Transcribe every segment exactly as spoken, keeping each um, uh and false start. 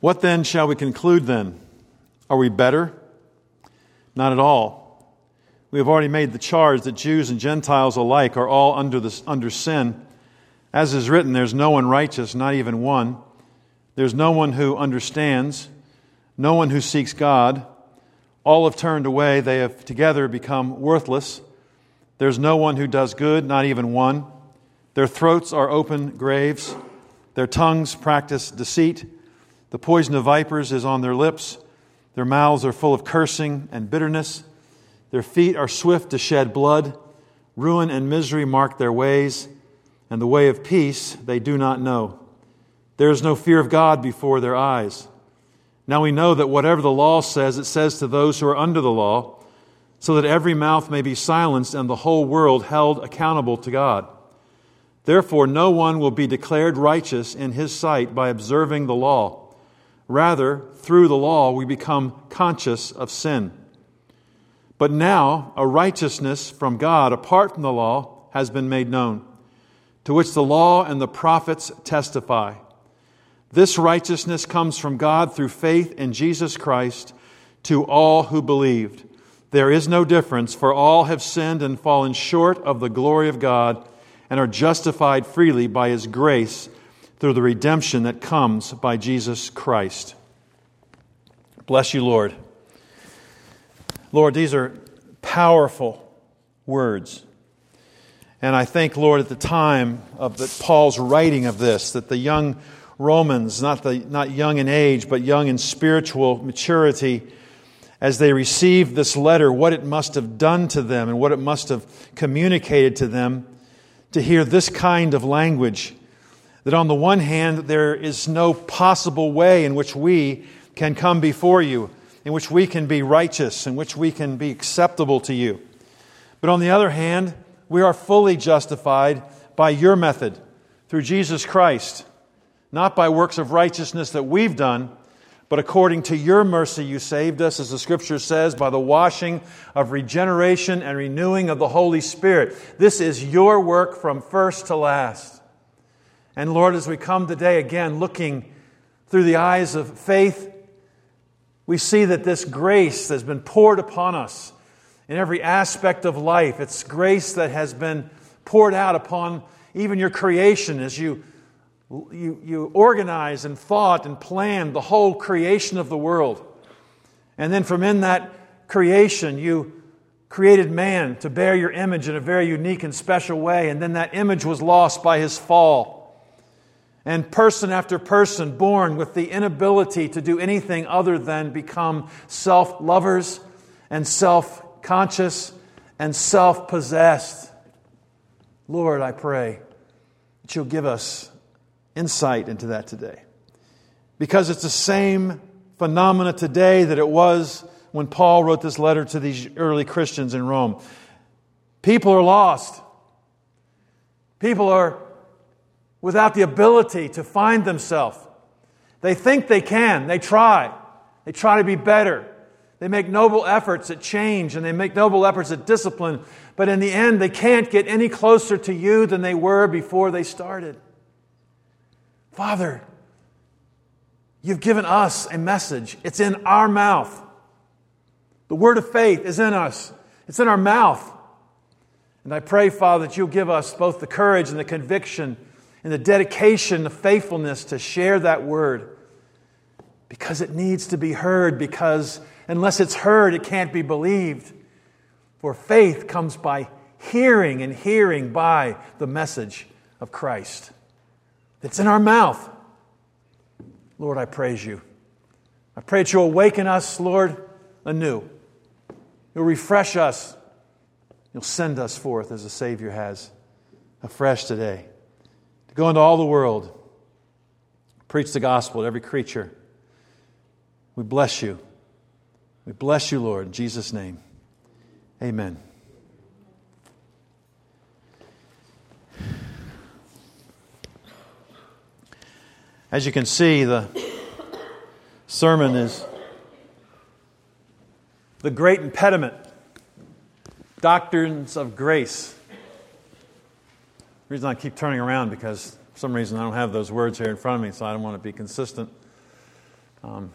What then shall we conclude then? Are we better? Not at all. We have already made the charge that Jews and Gentiles alike are all under this, under sin. As is written, there's no one righteous, not even one. There's no one who understands, no one who seeks God. All have turned away, they have together become worthless. There's no one who does good, not even one. Their throats are open graves. Their tongues practice deceit. The poison of vipers is on their lips. Their mouths are full of cursing and bitterness. Their feet are swift to shed blood. Ruin and misery mark their ways, and the way of peace they do not know. There is no fear of God before their eyes. Now we know that whatever the law says, it says to those who are under the law, so that every mouth may be silenced and the whole world held accountable to God. Therefore, no one will be declared righteous in His sight by observing the law. Rather, through the law, we become conscious of sin. But now, a righteousness from God apart from the law has been made known, to which the law and the prophets testify. This righteousness comes from God through faith in Jesus Christ to all who believed. There is no difference, for all have sinned and fallen short of the glory of God and are justified freely by His grace through the redemption that comes by Jesus Christ. Bless you, Lord. Lord, these are powerful words. And I think, Lord, at the time of the, Paul's writing of this, that the young Romans, not the not young in age, but young in spiritual maturity, as they received this letter, what it must have done to them and what it must have communicated to them to hear this kind of language. That on the one hand, there is no possible way in which we can come before you, in which we can be righteous, in which we can be acceptable to you. But on the other hand, we are fully justified by your method, through Jesus Christ, not by works of righteousness that we've done, but according to your mercy you saved us, as the Scripture says, by the washing of regeneration and renewing of the Holy Spirit. This is your work from first to last. And Lord, as we come today again looking through the eyes of faith, we see that this grace has been poured upon us in every aspect of life. It's grace that has been poured out upon even your creation as you You, you organized and thought and planned the whole creation of the world. And then from in that creation, you created man to bear your image in a very unique and special way. And then that image was lost by his fall. And person after person born with the inability to do anything other than become self-lovers and self-conscious and self-possessed. Lord, I pray that you'll give us insight into that today. Because it's the same phenomena today that it was when Paul wrote this letter to these early Christians in Rome. People are lost. People are without the ability to find themselves. They think they can. They try. They try to be better. They make noble efforts at change and they make noble efforts at discipline. But in the end, they can't get any closer to you than they were before they started. Father, you've given us a message. It's in our mouth. The word of faith is in us. It's in our mouth. And I pray, Father, that you'll give us both the courage and the conviction and the dedication, the faithfulness to share that word. Because it needs to be heard. Because unless it's heard, it can't be believed. For faith comes by hearing, and hearing by the message of Christ. It's in our mouth. Lord, I praise you. I pray that you'll awaken us, Lord, anew. You'll refresh us. You'll send us forth as the Savior has, afresh today, to go into all the world, preach the gospel to every creature. We bless you. We bless you, Lord, in Jesus' name. Amen. As you can see, the sermon is the great impediment, doctrines of grace. The reason I keep turning around because for some reason I don't have those words here in front of me, so I don't want to be consistent. Um,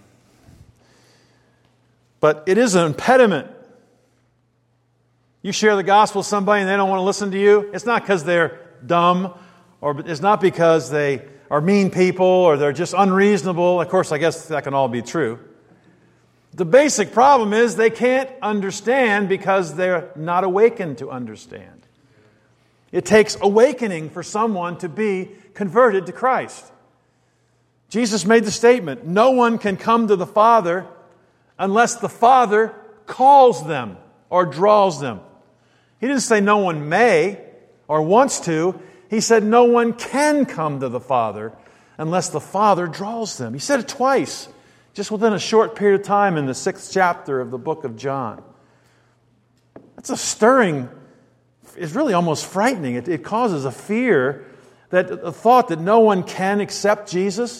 but it is an impediment. You share the gospel with somebody and they don't want to listen to you, it's not because they're dumb, or it's not because they are mean people or they're just unreasonable. Of course, I guess that can all be true. The basic problem is they can't understand because they're not awakened to understand. It takes awakening for someone to be converted to Christ. Jesus made the statement, no one can come to the Father unless the Father calls them or draws them. He didn't say no one may or wants to. He said no one can come to the Father unless the Father draws them. He said it twice, just within a short period of time in the sixth chapter of the book of John. That's a stirring, it's really almost frightening. It, it causes a fear, that a thought that no one can accept Jesus.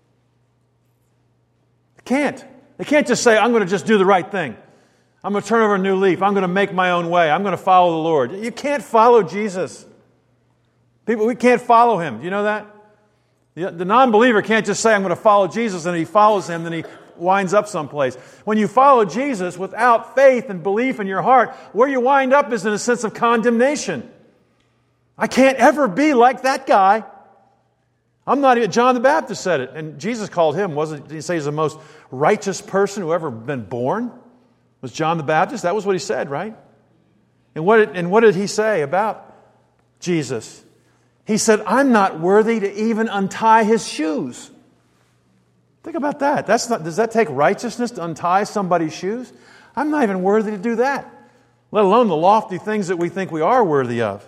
They can't. They can't just say, I'm going to just do the right thing. I'm going to turn over a new leaf. I'm going to make my own way. I'm going to follow the Lord. You can't follow Jesus. People, we can't follow Him. Do you know that? The non-believer can't just say, I'm going to follow Jesus, and he follows Him, then he winds up someplace. When you follow Jesus without faith and belief in your heart, where you wind up is in a sense of condemnation. I can't ever be like that guy. I'm not even, John the Baptist said it, and Jesus called him, wasn't did he say he's the most righteous person who ever been born? Was John the Baptist? That was what he said, right? And what did, and what did he say about Jesus? He said, I'm not worthy to even untie His shoes. Think about that. That's not, does that take righteousness to untie somebody's shoes? I'm not even worthy to do that, let alone the lofty things that we think we are worthy of.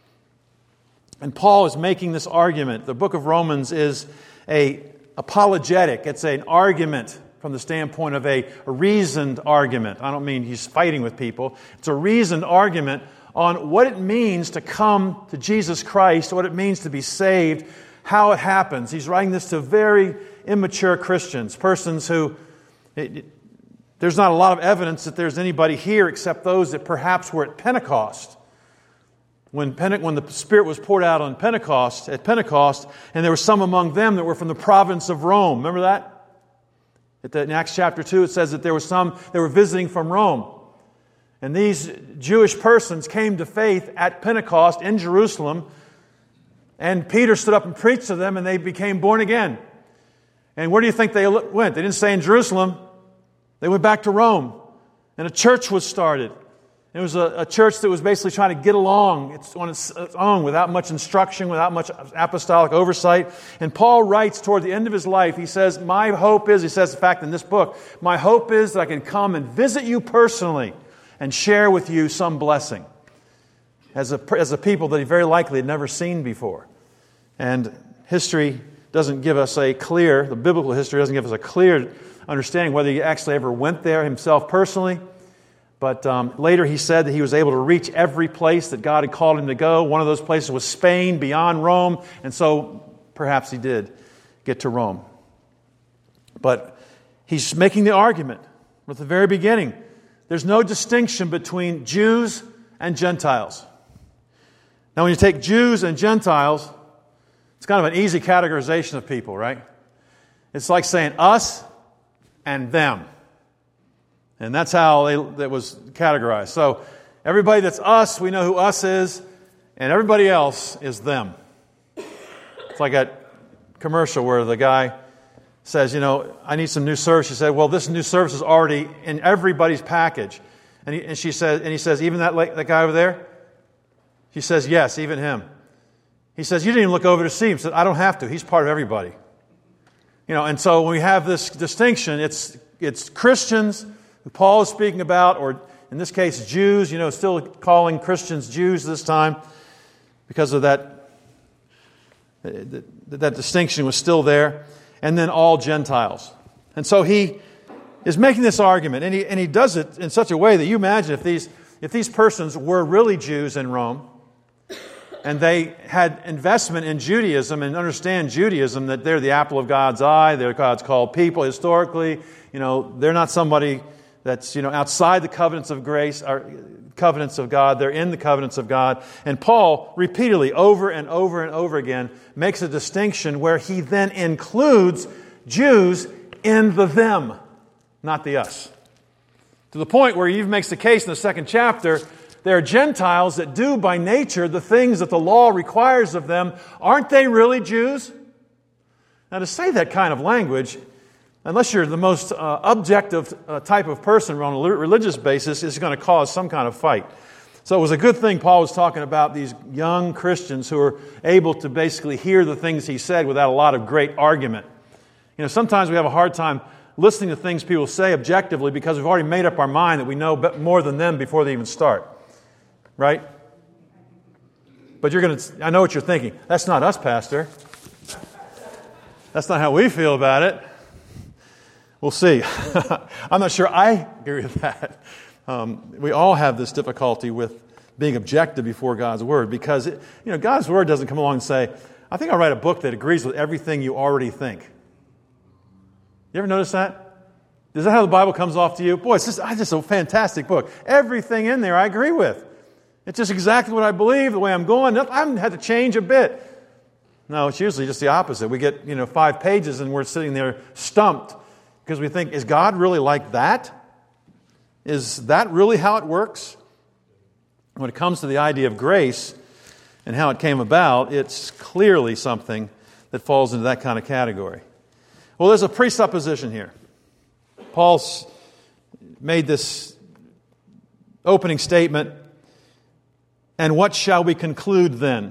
And Paul is making this argument. The book of Romans is a apologetic. It's an argument from the standpoint of a reasoned argument. I don't mean he's fighting with people. It's a reasoned argument on what it means to come to Jesus Christ, what it means to be saved, how it happens. He's writing this to very immature Christians, persons who, it, it, there's not a lot of evidence that there's anybody here except those that perhaps were at Pentecost. When, Pente- when the Spirit was poured out on Pentecost, at Pentecost, and there were some among them that were from the province of Rome. Remember that? At the, in Acts chapter two, it says that there were some that were visiting from Rome. And these Jewish persons came to faith at Pentecost in Jerusalem. And Peter stood up and preached to them, and they became born again. And where do you think they went? They didn't stay in Jerusalem. They went back to Rome. And a church was started. It was a, a church that was basically trying to get along it's on its, its own without much instruction, without much apostolic oversight. And Paul writes toward the end of his life, he says, my hope is, he says, in fact, in this book, my hope is that I can come and visit you personally and share with you some blessing as a, as a people that he very likely had never seen before. And history doesn't give us a clear, the biblical history doesn't give us a clear understanding whether he actually ever went there himself personally. But um, later he said that he was able to reach every place that God had called him to go. One of those places was Spain, beyond Rome. And so perhaps he did get to Rome. But he's making the argument from the very beginning. There's no distinction between Jews and Gentiles. Now, when you take Jews and Gentiles, it's kind of an easy categorization of people, right? It's like saying us and them. And that's how they, that was categorized. So everybody that's us, we know who us is, and everybody else is them. It's like a commercial where the guy says, you know, I need some new service. She said, well, this new service is already in everybody's package. And he, and she says, and he says, even that that guy over there? She says, yes, even him. He says, you didn't even look over to see him. He said, I don't have to. He's part of everybody. You know, and so when we have this distinction, it's it's Christians who Paul is speaking about, or in this case, Jews, you know, still calling Christians Jews this time because of that, that, that distinction was still there. And then all Gentiles. And so he is making this argument, and he and he does it in such a way that you imagine if these if these persons were really Jews in Rome, and they had investment in Judaism and understand Judaism, that they're the apple of God's eye, they're God's called people historically, you know, they're not somebody that's, you know, outside the covenants of grace, or covenants of God, they're in the covenants of God. And Paul repeatedly, over and over and over again, makes a distinction where he then includes Jews in the them, not the us. To the point where he even makes the case in the second chapter, there are Gentiles that do by nature the things that the law requires of them. Aren't they really Jews? Now, to say that kind of language, unless you're the most uh, objective uh, type of person on a religious basis, is going to cause some kind of fight. So it was a good thing Paul was talking about these young Christians who are able to basically hear the things he said without a lot of great argument. You know, sometimes we have a hard time listening to things people say objectively because we've already made up our mind that we know more than them before they even start. Right? But you're going to, I know what you're thinking. That's not us, Pastor. That's not how we feel about it. We'll see. I'm not sure I agree with that. Um, we all have this difficulty with being objective before God's Word because, it, you know, God's Word doesn't come along and say, I think I'll write a book that agrees with everything you already think. You ever notice that? Is that how the Bible comes off to you? Boy, it's just, it's just a fantastic book. Everything in there I agree with. It's just exactly what I believe, the way I'm going. I haven't had to change a bit. No, it's usually just the opposite. We get, you know, five pages and we're sitting there stumped because we think, is God really like that? Is that really how it works? When it comes to the idea of grace and how it came about, it's clearly something that falls into that kind of category. Well, there's a presupposition here. Paul's made this opening statement, and what shall we conclude then?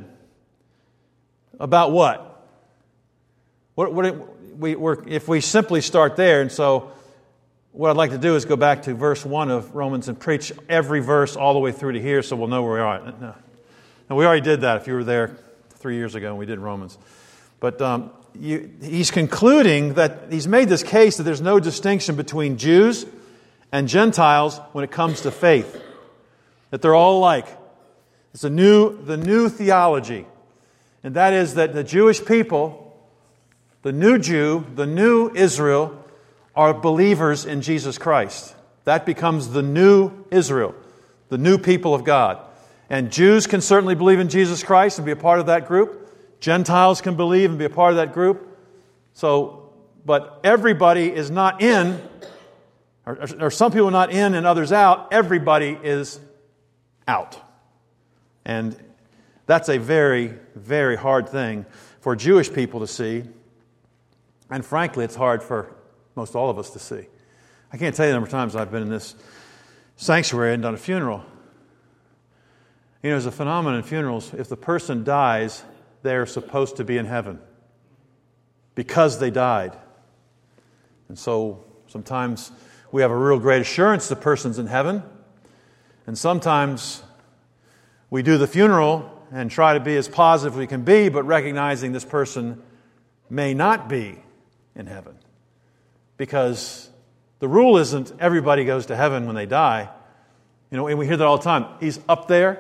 About what? What, what it, we, we're, if we simply start there, and so what I'd like to do is go back to verse one of Romans and preach every verse all the way through to here so we'll know where we are. No. And we already did that if you were there three years ago and we did Romans. But um, you, he's concluding that he's made this case that there's no distinction between Jews and Gentiles when it comes to faith. That they're all alike. It's a new, the new theology. And that is that the Jewish people, the new Jew, the new Israel, are believers in Jesus Christ. That becomes the new Israel, the new people of God. And Jews can certainly believe in Jesus Christ and be a part of that group. Gentiles can believe and be a part of that group. So, but everybody is not in, or, or some people are not in and others out. Everybody is out. And that's a very, very hard thing for Jewish people to see. And frankly, it's hard for most all of us to see. I can't tell you the number of times I've been in this sanctuary and done a funeral. You know, there's a phenomenon in funerals. If the person dies, they're supposed to be in heaven because they died. And so sometimes we have a real great assurance the person's in heaven. And sometimes we do the funeral and try to be as positive as we can be, but recognizing this person may not be in heaven. Because the rule isn't everybody goes to heaven when they die. You know, and we hear that all the time. He's up there.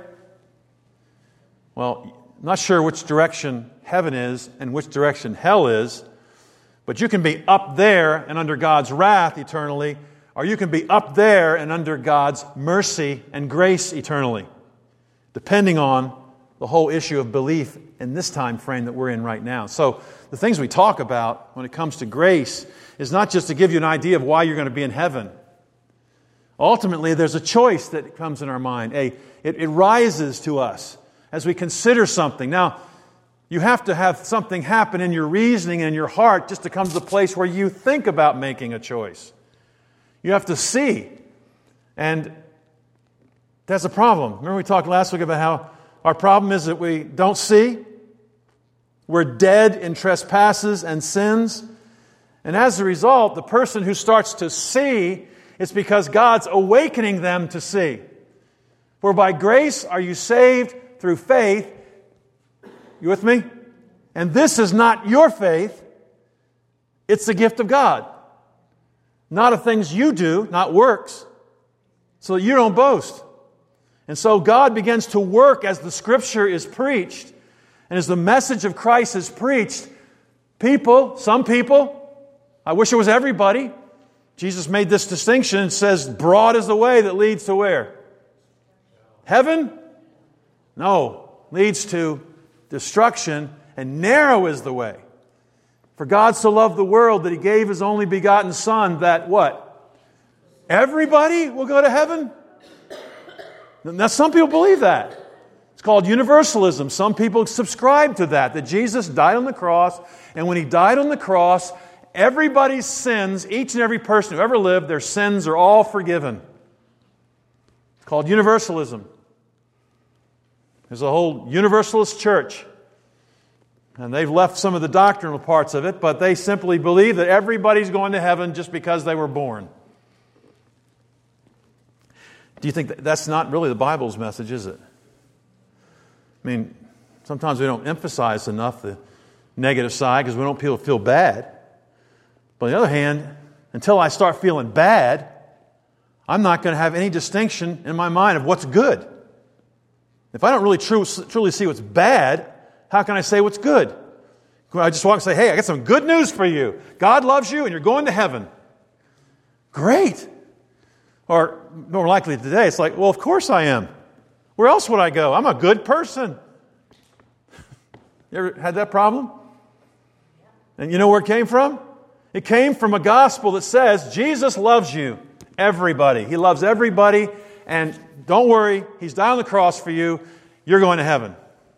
Well, I'm not sure which direction heaven is and which direction hell is, but you can be up there and under God's wrath eternally, or you can be up there and under God's mercy and grace eternally, depending on the whole issue of belief in this time frame that we're in right now. So the things we talk about when it comes to grace is not just to give you an idea of why you're going to be in heaven. Ultimately, there's a choice that comes in our mind. A, it, it rises to us as we consider something. Now, you have to have something happen in your reasoning and in your heart just to come to the place where you think about making a choice. You have to see. And that's a problem. Remember we talked last week about how our problem is that we don't see. We're dead in trespasses and sins. And as a result, the person who starts to see, it's because God's awakening them to see. For by grace are you saved through faith. You with me? And this is not your faith. It's the gift of God. Not of things you do, not works, so that you don't boast. And so God begins to work as the Scripture is preached, and as the message of Christ is preached. People, some people, I wish it was everybody. Jesus made this distinction and says, broad is the way that leads to where? Heaven? No, leads to destruction, and narrow is the way. For God so loved the world that He gave His only begotten Son, that what? Everybody will go to heaven? Now, some people believe that. It's called universalism. Some people subscribe to that, that Jesus died on the cross, and when He died on the cross, everybody's sins, each and every person who ever lived, their sins are all forgiven. It's called universalism. There's a whole universalist church. And they've left some of the doctrinal parts of it, but they simply believe that everybody's going to heaven just because they were born. Do you think that that's not really the Bible's message, is it? I mean, sometimes we don't emphasize enough the negative side because we don't feel, feel bad. But on the other hand, until I start feeling bad, I'm not going to have any distinction in my mind of what's good. If I don't really true, truly see what's bad, how can I say what's good? I just walk and say, hey, I got some good news for you. God loves you and you're going to heaven. Great. Or more likely today, it's like, well, of course I am. Where else would I go? I'm a good person. You ever had that problem? And you know where it came from? It came from a gospel that says Jesus loves you, everybody. He loves everybody, and don't worry, He's died on the cross for you. You're going to heaven.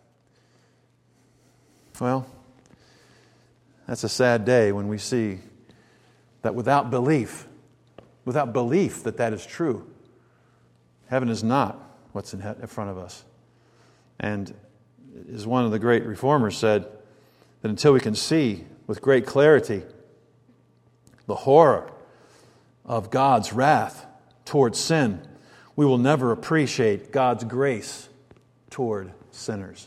Well, that's a sad day when we see that without belief, without belief that that is true, heaven is not what's in, in front of us. And as one of the great reformers said, that until we can see with great clarity the horror of God's wrath towards sin, we will never appreciate God's grace toward sinners.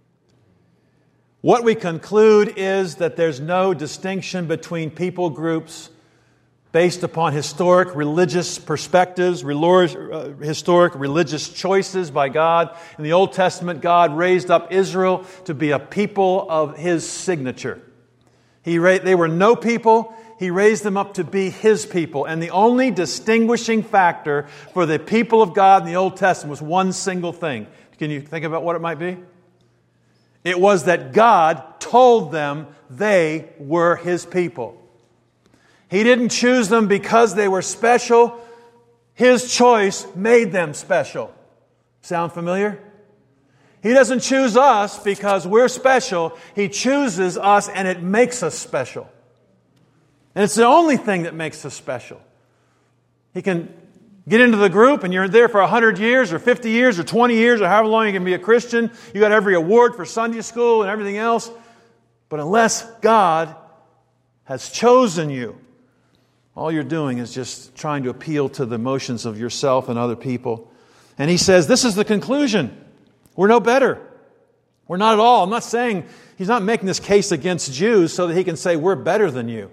What we conclude is that there's no distinction between people groups based upon historic religious perspectives, historic religious choices by God. In the Old Testament, God raised up Israel to be a people of His signature. He ra- they were no people. He raised them up to be His people. And the only distinguishing factor for the people of God in the Old Testament was one single thing. Can you think about what it might be? It was that God told them they were His people. He didn't choose them because they were special. His choice made them special. Sound familiar? He doesn't choose us because we're special. He chooses us and it makes us special. And it's the only thing that makes us special. He can get into the group and you're there for one hundred years or fifty years or twenty years or however long you can be a Christian. You got every award for Sunday school and everything else. But unless God has chosen you, all you're doing is just trying to appeal to the emotions of yourself and other people. And He says, this is the conclusion. We're no better. We're not at all. I'm not saying, He's not making this case against Jews so that He can say we're better than you.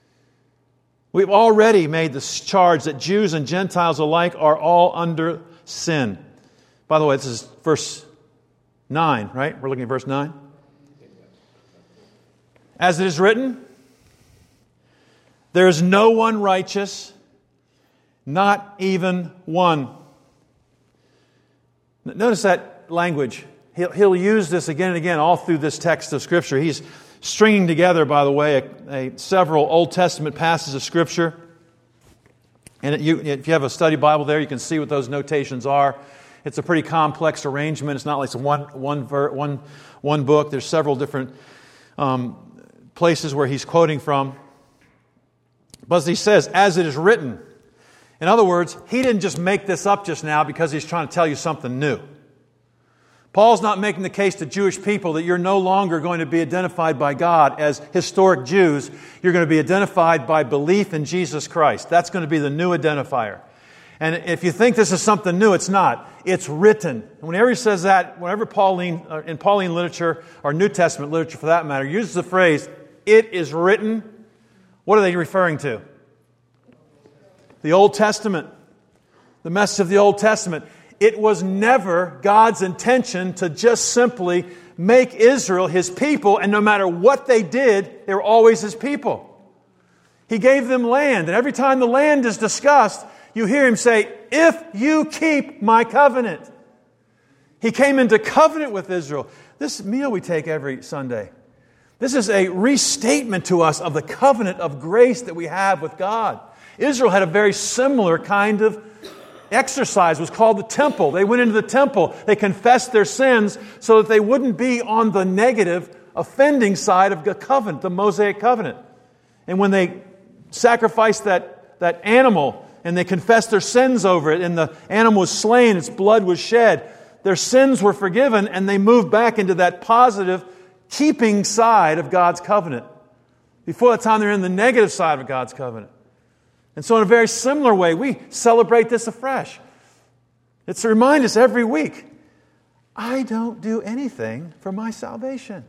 We've already made this charge that Jews and Gentiles alike are all under sin. By the way, this is verse nine, right? We're looking at verse nine. As it is written, there is no one righteous, not even one. Notice that language. He'll, he'll use this again and again all through this text of Scripture. He's stringing together, by the way, a, a, several Old Testament passages of Scripture. And it, you, if you have a study Bible there, you can see what those notations are. It's a pretty complex arrangement. It's not like it's one, one, ver, one, one book. There's several different um, places where he's quoting from. But as he says, as it is written. In other words, he didn't just make this up just now because he's trying to tell you something new. Paul's not making the case to Jewish people that you're no longer going to be identified by God as historic Jews. You're going to be identified by belief in Jesus Christ. That's going to be the new identifier. And if you think this is something new, it's not. It's written. And whenever he says that, whenever Pauline, in Pauline literature, or New Testament literature for that matter, uses the phrase, it is written, what are they referring to? The Old Testament. The message of the Old Testament. It was never God's intention to just simply make Israel His people, and no matter what they did, they were always His people. He gave them land, and every time the land is discussed, you hear Him say, if you keep my covenant. He came into covenant with Israel. This meal we take every Sunday, This is a restatement to us of the covenant of grace that we have with God. Israel had a very similar kind of exercise. It was called the temple. They went into the temple. They confessed their sins so that they wouldn't be on the negative, offending side of the covenant, the Mosaic covenant. And when they sacrificed that, that animal and they confessed their sins over it and the animal was slain, its blood was shed, their sins were forgiven and they moved back into that positive, keeping side of God's covenant. Before that time, they're in the negative side of God's covenant. And so in a very similar way, we celebrate this afresh. It's to remind us every week, I don't do anything for my salvation.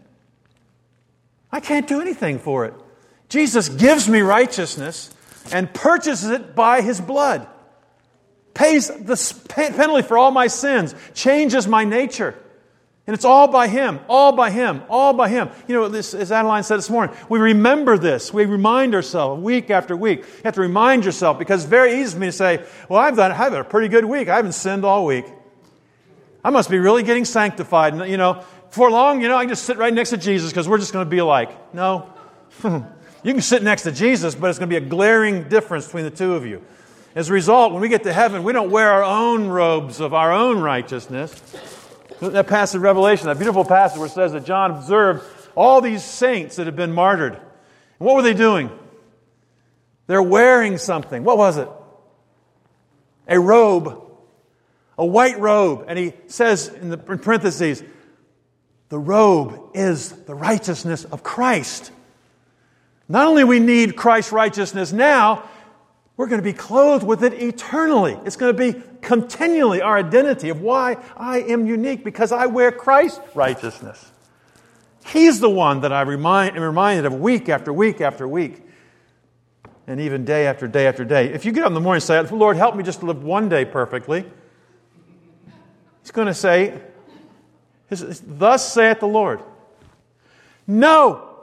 I can't do anything for it. Jesus gives me righteousness and purchases it by His blood. Pays the penalty for all my sins. Changes my nature. And it's all by Him, all by Him, all by Him. You know, this, as Adeline said this morning, we remember this. We remind ourselves week after week. You have to remind yourself because it's very easy for me to say, well, I've done, I've had a pretty good week. I haven't sinned all week. I must be really getting sanctified. And, you know, before long, you know, I can just sit right next to Jesus because we're just going to be alike. No. You can sit next to Jesus, but it's going to be a glaring difference between the two of you. As a result, when we get to heaven, we don't wear our own robes of our own righteousness. That passage of Revelation, that beautiful passage where it says that John observed all these saints that had been martyred. And what were they doing? They're wearing something. What was it? A robe. A white robe. And he says in the in parentheses, the robe is the righteousness of Christ. Not only we need Christ's righteousness now, we're going to be clothed with it eternally. It's going to be continually our identity of why I am unique, because I wear Christ's righteousness. He's the one that I remind, am reminded of week after week after week, and even day after day after day. If you get up in the morning and say, Lord, help me just to live one day perfectly, He's going to say, thus saith the Lord. No!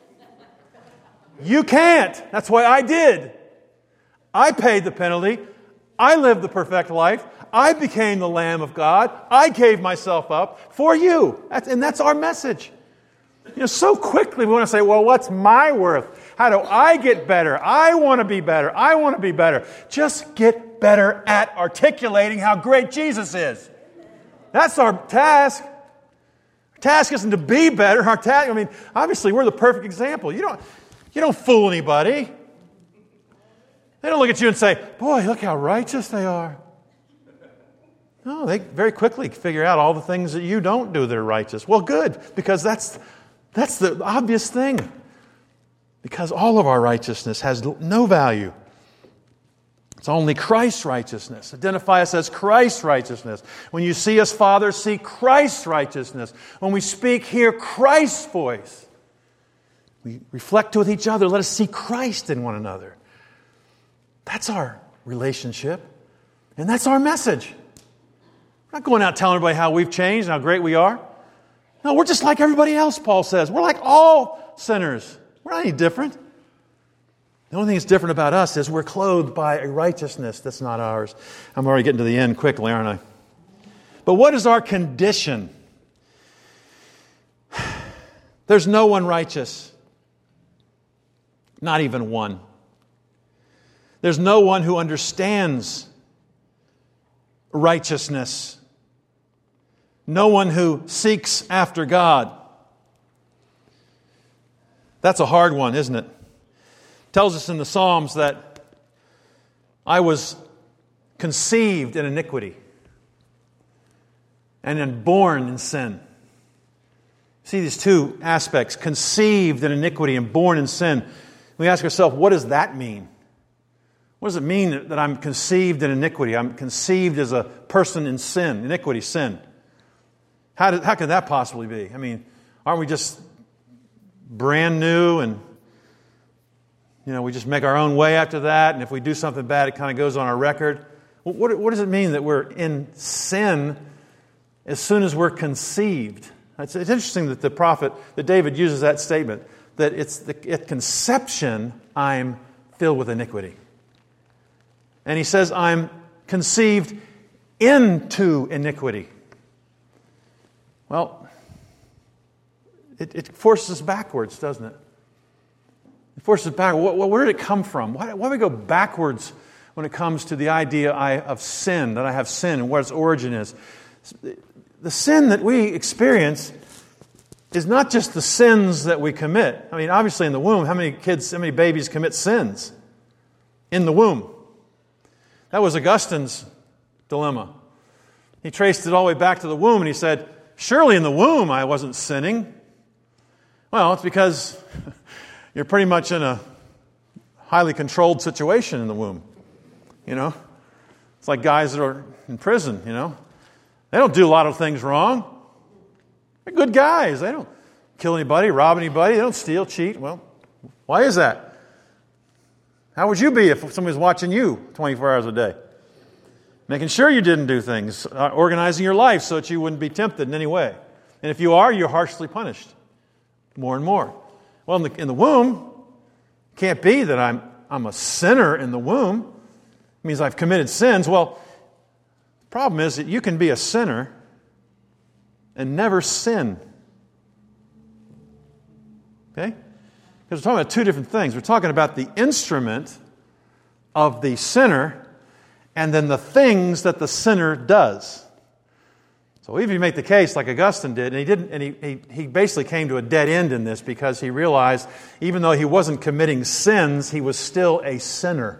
You can't. That's why I did. I paid the penalty. I lived the perfect life. I became the Lamb of God. I gave myself up for you. That's, and that's our message. You know, so quickly we want to say, well, what's my worth? How do I get better? I want to be better. I want to be better. Just get better at articulating how great Jesus is. That's our task. Our task isn't to be better. Our task, I mean, obviously we're the perfect example. You don't, you don't fool anybody. They don't look at you and say, boy, look how righteous they are. No, they very quickly figure out all the things that you don't do that are righteous. Well, good, because that's, that's the obvious thing. Because all of our righteousness has no value. It's only Christ's righteousness. Identify us as Christ's righteousness. When you see us, Father, see Christ's righteousness. When we speak, hear Christ's voice. We reflect with each other. Let us see Christ in one another. That's our relationship. And that's our message. We're not going out telling everybody how we've changed and how great we are. No, we're just like everybody else, Paul says. We're like all sinners. We're not any different. The only thing that's different about us is we're clothed by a righteousness that's not ours. I'm already getting to the end quickly, aren't I? But what is our condition? There's no one righteous. Not even one. There's no one who understands righteousness. No one who seeks after God. That's a hard one, isn't it? It tells us in the Psalms that I was conceived in iniquity and then born in sin. See these two aspects, conceived in iniquity and born in sin. We ask ourselves, what does that mean? What does it mean that I'm conceived in iniquity? I'm conceived as a person in sin, iniquity, sin. How, did, how could that possibly be? I mean, aren't we just brand new and, you know, we just make our own way after that, and if we do something bad, it kind of goes on our record? What, what does it mean that we're in sin as soon as we're conceived? It's, it's interesting that the prophet, that David uses that statement, that it's the, at conception I'm filled with iniquity. And he says, I'm conceived into iniquity. Well, it, it forces us backwards, doesn't it? It forces us back. Where did it come from? Why, why do we go backwards when it comes to the idea of sin, that I have sin and what its origin is? The sin that we experience is not just the sins that we commit. I mean, obviously in the womb, how many kids, how many babies commit sins? In the womb. That was Augustine's dilemma. He traced it all the way back to the womb and he said, surely in the womb I wasn't sinning. Well, it's because you're pretty much in a highly controlled situation in the womb. You know? It's like guys that are in prison, you know? They don't do a lot of things wrong. They're good guys. They don't kill anybody, rob anybody. They don't steal, cheat. Well, why is that? How would you be if somebody was watching you twenty-four hours a day? Making sure you didn't do things, uh, organizing your life so that you wouldn't be tempted in any way. And if you are, you're harshly punished more and more. Well, in the, in the womb, it can't be that I'm, I'm a sinner in the womb. It means I've committed sins. Well, the problem is that you can be a sinner and never sin. Okay? Because we're talking about two different things. We're talking about the instrument of the sinner and then the things that the sinner does. So even if you make the case like Augustine did, and he didn't, and he, he, he basically came to a dead end in this because he realized even though he wasn't committing sins, he was still a sinner.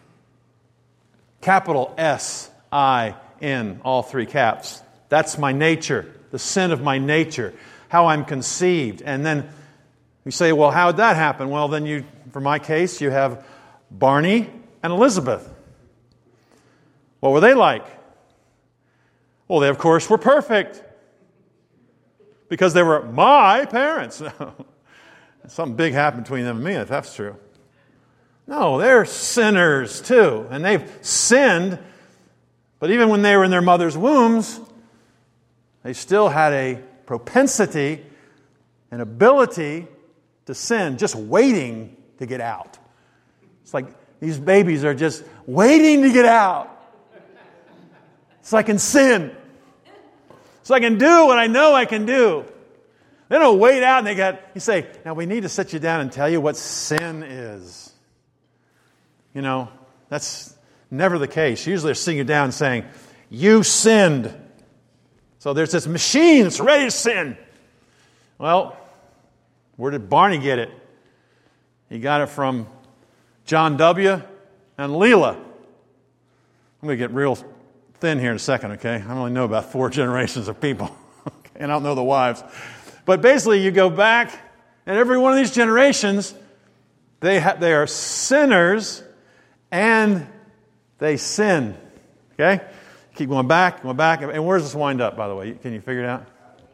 Capital S I N, all three caps. That's my nature, the sin of my nature, how I'm conceived. And then you say, well, how did that happen? Well, then you, for my case, you have Barney and Elizabeth. What were they like? Well, they, of course, were perfect because they were my parents. Something big happened between them and me, if that's true. No, they're sinners too, and they've sinned. But even when they were in their mother's wombs, they still had a propensity, an ability to sin, just waiting to get out. It's like these babies are just waiting to get out. So I can sin. So I can do what I know I can do. They don't wait out and they got, you say, now we need to sit you down and tell you what sin is. You know, that's never the case. Usually they're sitting you down and saying, you sinned. So there's this machine that's ready to sin. Well, where did Barney get it? He got it from John W. and Leela. I'm going to get real thin here in a second, okay? I only know about four generations of people, and I don't know the wives. But basically, you go back, and every one of these generations, they ha- they are sinners, and they sin. Okay? Keep going back, going back. And where does this wind up, by the way? Can you figure it out?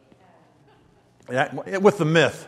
Yeah, with the myth.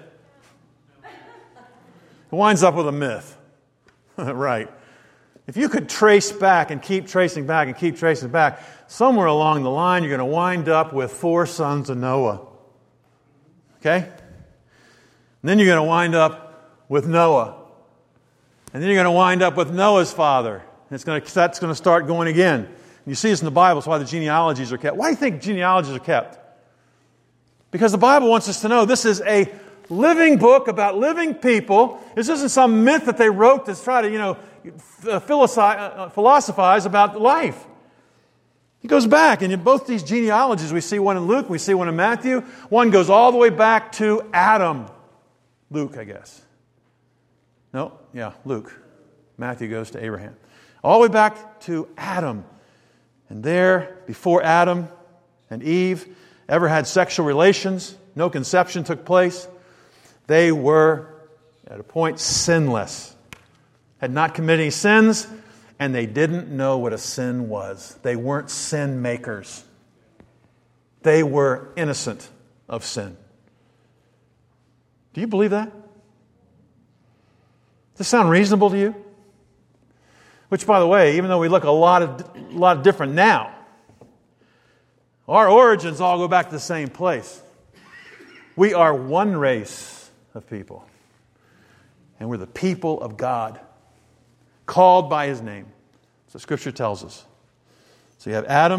It winds up with a myth. Right. If you could trace back and keep tracing back and keep tracing back, somewhere along the line you're going to wind up with four sons of Noah. Okay? And then you're going to wind up with Noah. And then you're going to wind up with Noah's father. And it's going to, that's going to start going again. And you see this in the Bible. That's why the genealogies are kept. Why do you think genealogies are kept? Because the Bible wants us to know this is a living book about living people. This isn't some myth that they wrote to try to, you know, philosophize about life. He goes back, and in both these genealogies, we see one in Luke, we see one in Matthew. One goes all the way back to Adam. Luke, I guess. No, yeah, Luke. Matthew goes to Abraham. All the way back to Adam. And there, before Adam and Eve ever had sexual relations, no conception took place, they were, at a point, sinless. Had not committed any sins, and they didn't know what a sin was. They weren't sin makers. They were innocent of sin. Do you believe that? Does this sound reasonable to you? Which, by the way, even though we look a lot of a lot of different now, our origins all go back to the same place. We are one race of people, and we're the people of God. Called by His name. So Scripture tells us. So you have Adam,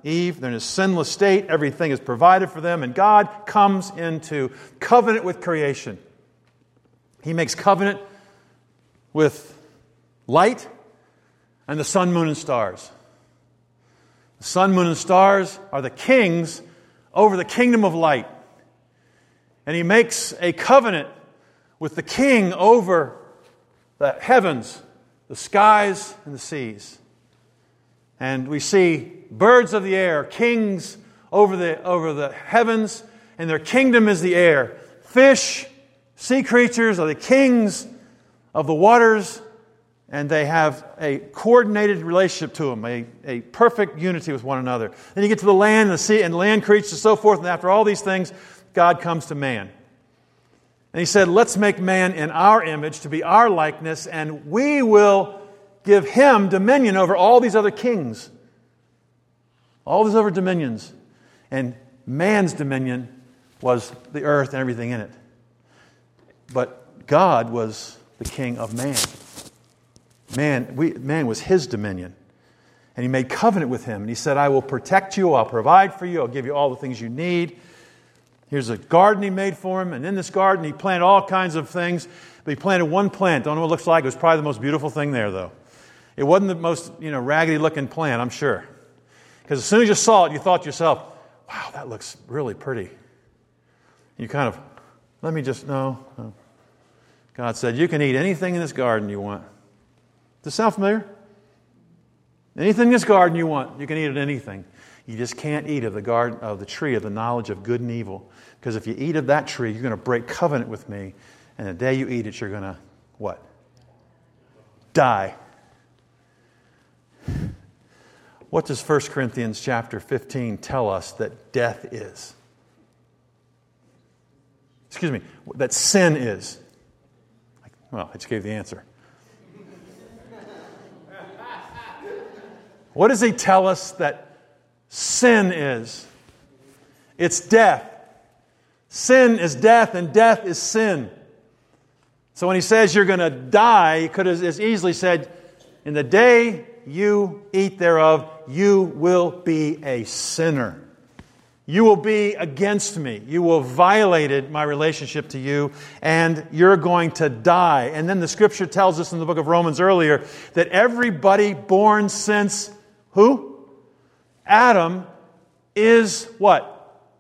Eve. They're in a sinless state. Everything is provided for them. And God comes into covenant with creation. He makes covenant with light and the sun, moon, and stars. The sun, moon, and stars are the kings over the kingdom of light. And He makes a covenant with the king over the heavens, the skies, and the seas. And we see birds of the air, kings over the, over the heavens, and their kingdom is the air. Fish, sea creatures are the kings of the waters, and they have a coordinated relationship to them, a, a perfect unity with one another. Then you get to the land and the sea and land creatures and so forth, and after all these things, God comes to man. And He said, let's make man in our image to be our likeness, and we will give him dominion over all these other kings. All these other dominions. And man's dominion was the earth and everything in it. But God was the king of man. Man, we, man was His dominion. And He made covenant with him. And He said, I will protect you, I'll provide for you, I'll give you all the things you need. Here's a garden He made for him, and in this garden He planted all kinds of things. But He planted one plant. Don't know what it looks like. It was probably the most beautiful thing there, though. It wasn't the most, you know, raggedy-looking plant, I'm sure. Because as soon as you saw it, you thought to yourself, wow, that looks really pretty. You kind of, let me just, no. no. God said, you can eat anything in this garden you want. Does this sound familiar? Anything in this garden you want, you can eat of anything. You just can't eat of the garden of the tree of the knowledge of good and evil. Because if you eat of that tree, you're going to break covenant with me. And the day you eat it, you're going to, what? Die. What does First Corinthians chapter fifteen tell us that death is? Excuse me, that sin is. Well, I just gave the answer. What does he tell us that sin is? It's death. Sin is death, and death is sin. So when he says you're going to die, he could have as easily said, in the day you eat thereof, you will be a sinner. You will be against me. You will have violated my relationship to you, and you're going to die. And then the Scripture tells us in the book of Romans earlier that everybody born since who? Adam is what?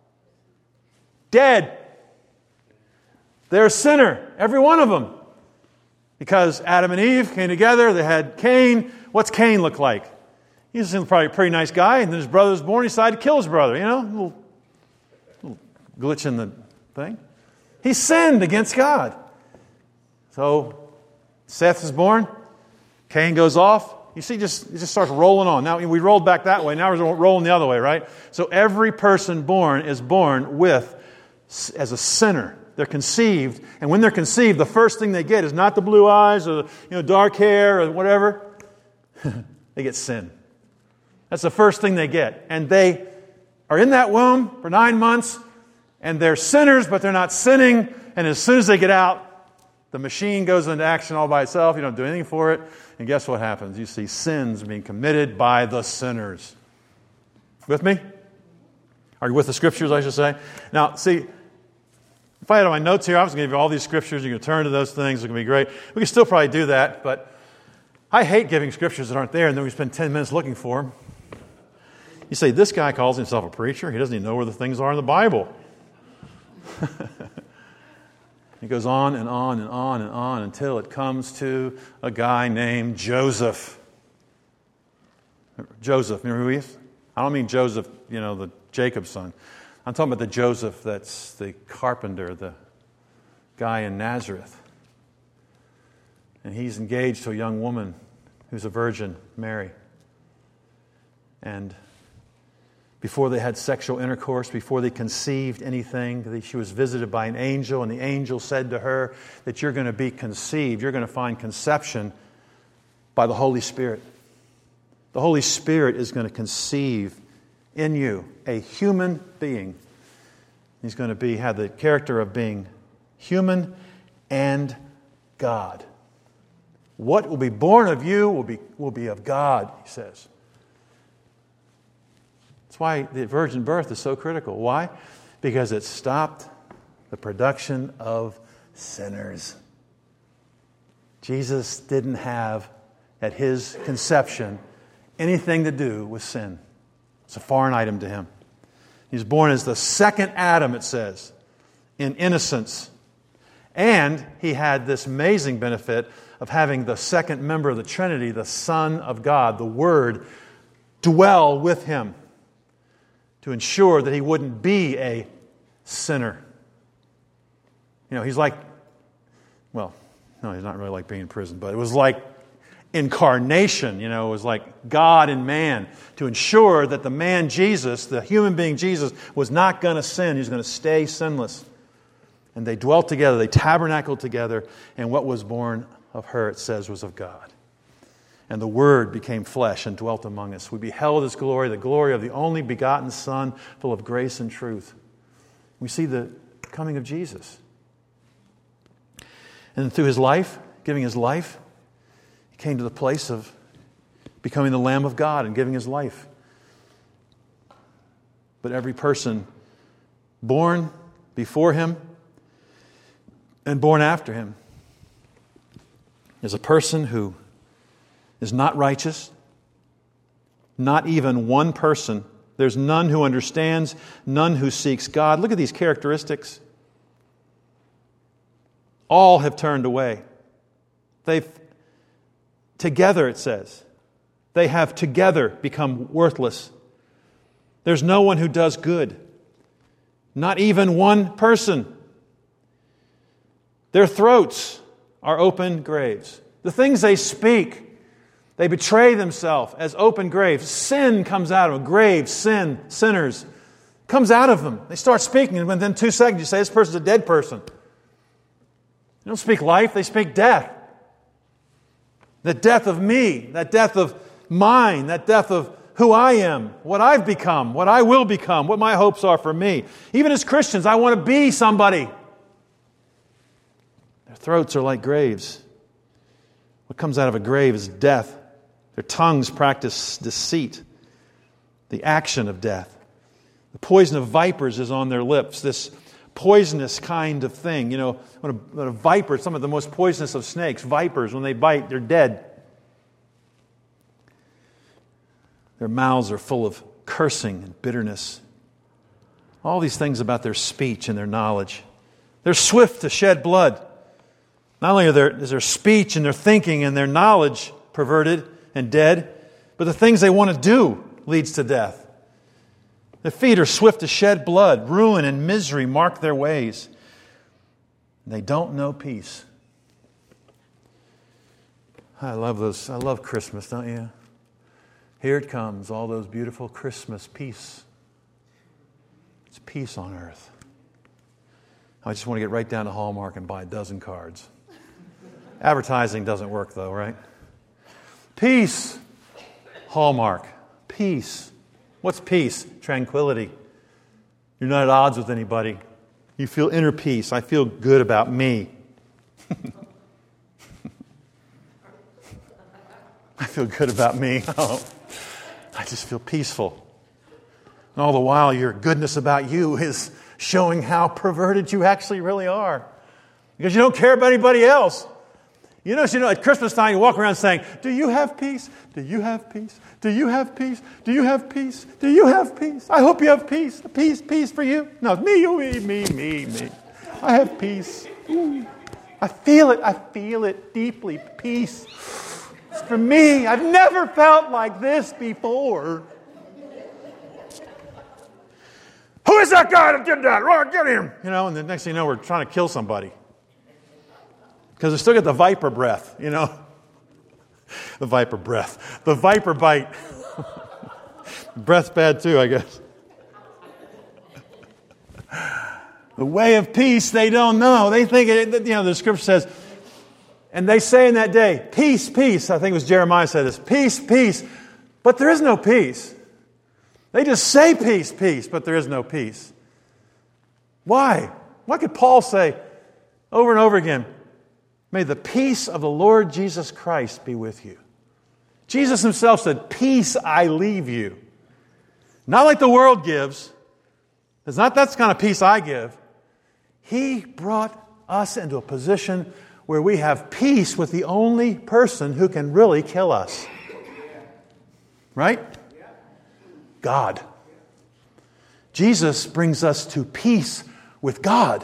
Dead. They're a sinner, every one of them. Because Adam and Eve came together, they had Cain. What's Cain look like? He's probably a pretty nice guy, and then his brother was born, he decided to kill his brother, you know? A little, little glitch in the thing. He sinned against God. So, Seth is born, Cain goes off, you see, just it just starts rolling on. Now, we rolled back that way, now we're rolling the other way, right? So every person born is born with, as a sinner. They're conceived, and when they're conceived, the first thing they get is not the blue eyes or the, you know, dark hair or whatever. They get sin. That's the first thing they get. And they are in that womb for nine months, and they're sinners, but they're not sinning. And as soon as they get out, the machine goes into action all by itself. You don't do anything for it. And guess what happens? You see sins being committed by the sinners. With me? Are you with the Scriptures, I should say? Now, see, if I had my notes here, I was going to give you all these Scriptures. You can turn to those things. It's going to be great. We can still probably do that, but I hate giving Scriptures that aren't there, and then we spend ten minutes looking for them. You say, this guy calls himself a preacher. He doesn't even know where the things are in the Bible. It goes on and on and on and on until it comes to a guy named Joseph. Joseph, remember who he is? I don't mean Joseph, you know, the Jacob's son. I'm talking about the Joseph that's the carpenter, the guy in Nazareth. And he's engaged to a young woman who's a virgin, Mary. And before they had sexual intercourse, before they conceived anything, she was visited by an angel, and the angel said to her that you're going to be conceived, you're going to find conception by the Holy Spirit. The Holy Spirit is going to conceive in you a human being. He's going to be have the character of being human and God. What will be born of you will be, will be of God, he says. That's why the virgin birth is so critical. Why? Because it stopped the production of sinners. Jesus didn't have, at his conception, anything to do with sin. It's a foreign item to him. He's born as the second Adam, it says, in innocence. And he had this amazing benefit of having the second member of the Trinity, the Son of God, the Word, dwell with him to ensure that he wouldn't be a sinner. You know, he's like, well, no, he's not really like being in prison, but it was like incarnation, you know, it was like God and man to ensure that the man Jesus, the human being Jesus, was not going to sin. He was going to stay sinless. And they dwelt together, they tabernacled together, and what was born of her, it says, was of God. And the Word became flesh and dwelt among us. We beheld His glory, the glory of the only begotten Son, full of grace and truth. We see the coming of Jesus. And through His life, giving His life, He came to the place of becoming the Lamb of God and giving His life. But every person born before Him and born after Him is a person who is not righteous, not even one person. There's none who understands, none who seeks God. Look at these characteristics. All have turned away. They've, together it says, they have together become worthless. There's no one who does good. Not even one person. Their throats are open graves. The things they speak, they betray themselves as open graves. Sin comes out of them. Graves, sin, sinners, comes out of them. They start speaking, and within two seconds you say, this person's a dead person. They don't speak life, they speak death. The death of me, that death of mine, that death of who I am, what I've become, what I will become, what my hopes are for me. Even as Christians, I want to be somebody. Their throats are like graves. What comes out of a grave is death. Their tongues practice deceit, the action of death. The poison of vipers is on their lips, this poisonous kind of thing. You know, when a, when a viper, some of the most poisonous of snakes, vipers, when they bite, they're dead. Their mouths are full of cursing and bitterness. All these things about their speech and their knowledge. They're swift to shed blood. Not only are there, is their speech and their thinking and their knowledge perverted and dead, but the things they want to do leads to death. Their feet are swift to shed blood. Ruin and misery mark their ways. They don't know peace. I love those. I love Christmas, don't you? Here it comes, all those beautiful Christmas peace. It's peace on earth. I just want to get right down to Hallmark and buy a dozen cards. Advertising doesn't work though, right? Peace. Hallmark. Peace. What's peace? Tranquility. You're not at odds with anybody. You feel inner peace. I feel good about me. I feel good about me. Oh, I just feel peaceful. And all the while, your goodness about you is showing how perverted you actually really are. Because you don't care about anybody else. You know, you know, at Christmas time, you walk around saying, do you have peace? Do you have peace? Do you have peace? Do you have peace? Do you have peace? I hope you have peace. Peace, peace for you. No, me, you, me, me, me, me. I have peace. Ooh. I feel it. I feel it deeply. Peace. It's for me. I've never felt like this before. Who is that guy that did that? Lord, get him. You know, and the next thing you know, we're trying to kill somebody. Because they still get the viper breath, you know. The viper breath. The viper bite. Breath's bad too, I guess. The way of peace they don't know. They think, it, you know, the scripture says, and they say in that day, peace, peace. I think it was Jeremiah said this. Peace, peace. But there is no peace. They just say peace, peace, but there is no peace. Why? Why could Paul say over and over again, may the peace of the Lord Jesus Christ be with you. Jesus himself said, peace I leave you. Not like the world gives. It's not that kind of peace I give. He brought us into a position where we have peace with the only person who can really kill us. Right? God. Jesus brings us to peace with God.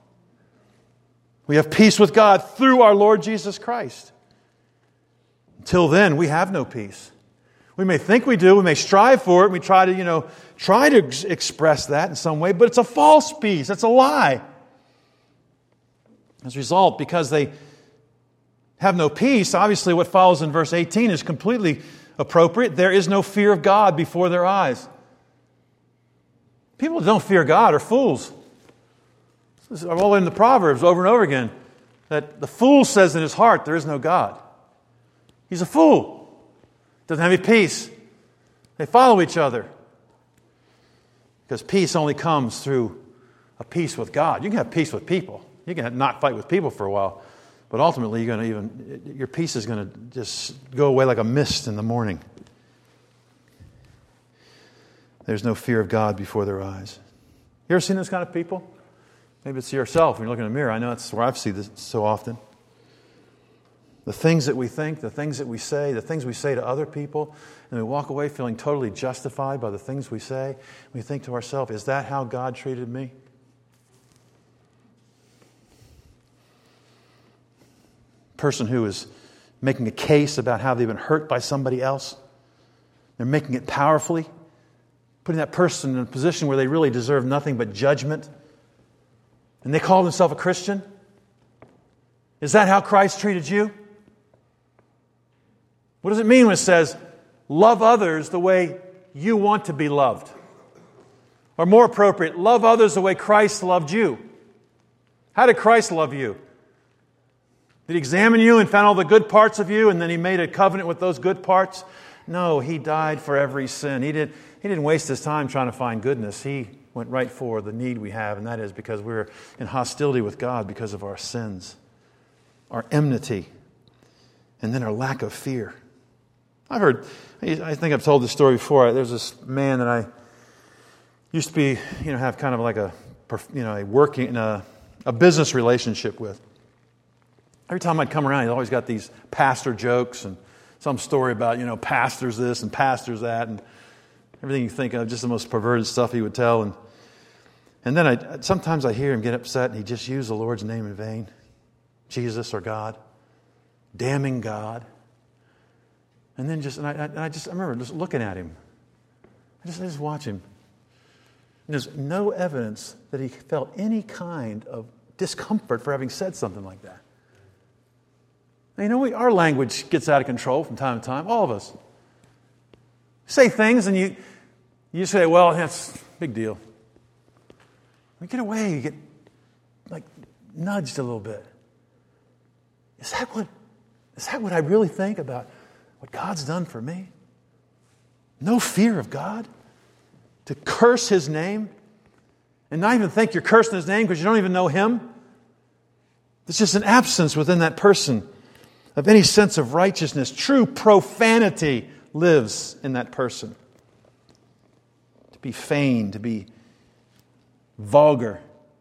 We have peace with God through our Lord Jesus Christ. Until then, we have no peace. We may think we do, we may strive for it, we try to, you know, try to ex- express that in some way, but it's a false peace, it's a lie. As a result, because they have no peace, obviously what follows in verse eighteen is completely appropriate. There is no fear of God before their eyes. People who don't fear God are fools. This is all in the Proverbs over and over again, that the fool says in his heart, there is no God. He's a fool. Doesn't have any peace. They follow each other. Because peace only comes through a peace with God. You can have peace with people. You can not fight with people for a while. But ultimately, you're going to even your peace is going to just go away like a mist in the morning. There's no fear of God before their eyes. You ever seen those kind of people? Maybe it's yourself when you look in the mirror. I know that's where I've seen this so often. The things that we think, the things that we say, the things we say to other people, and we walk away feeling totally justified by the things we say. We think to ourselves, is that how God treated me? Person who is making a case about how they've been hurt by somebody else. They're making it powerfully, putting that person in a position where they really deserve nothing but judgment. And they call themselves a Christian. Is that how Christ treated you? What does it mean when it says, love others the way you want to be loved? Or more appropriate, love others the way Christ loved you. How did Christ love you? Did He examine you and found all the good parts of you and then He made a covenant with those good parts? No, He died for every sin. He, did, he didn't waste His time trying to find goodness. He went right for the need we have, and that is because we're in hostility with God because of our sins, our enmity, and then our lack of fear. I've heard, I think I've told this story before. There's this man that I used to be, you know, have kind of like a, you know, a working, a, a business relationship with. Every time I'd come around, he's always got these pastor jokes and some story about, you know, pastors this and pastors that and everything you think of, just the most perverted stuff he would tell. And and then I sometimes I hear him get upset and he just used the Lord's name in vain. Jesus or God. Damning God. And then just, and I, and I just, I remember just looking at him. I just, I just watch him. And there's no evidence that he felt any kind of discomfort for having said something like that. Now, you know, we, our language gets out of control from time to time, all of us. Say things and you you say, well, that's a big deal. You get away, you get like nudged a little bit. Is that what, is that what I really think about what God's done for me? No fear of God? To curse His name? And not even think you're cursing His name because you don't even know Him? There's just an absence within that person of any sense of righteousness. True profanity lives in that person. To be feigned, to be vulgar.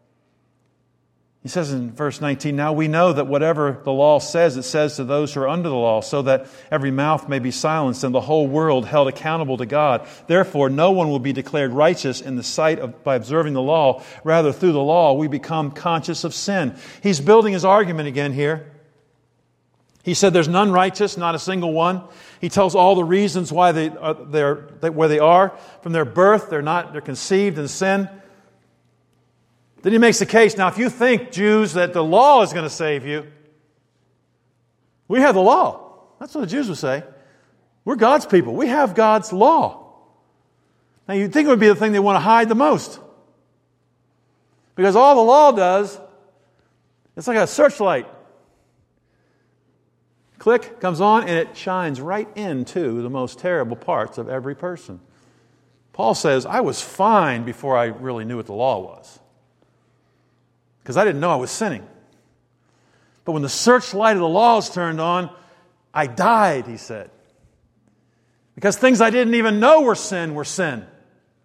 He says in verse nineteen, now we know that whatever the law says, it says to those who are under the law, so that every mouth may be silenced and the whole world held accountable to God. Therefore, no one will be declared righteous in the sight of by observing the law. Rather, through the law, we become conscious of sin. He's building his argument again here. He said there's none righteous, not a single one. He tells all the reasons why they are they're, where they are. From their birth, they're not, they're conceived in sin. Then he makes the case, now if you think, Jews, that the law is going to save you, we have the law. That's what the Jews would say. We're God's people. We have God's law. Now you'd think it would be the thing they want to hide the most. Because all the law does, it's like a searchlight. Click, comes on, and it shines right into the most terrible parts of every person. Paul says, I was fine before I really knew what the law was. Because I didn't know I was sinning. But when the searchlight of the law is turned on, I died, he said. Because things I didn't even know were sin were sin.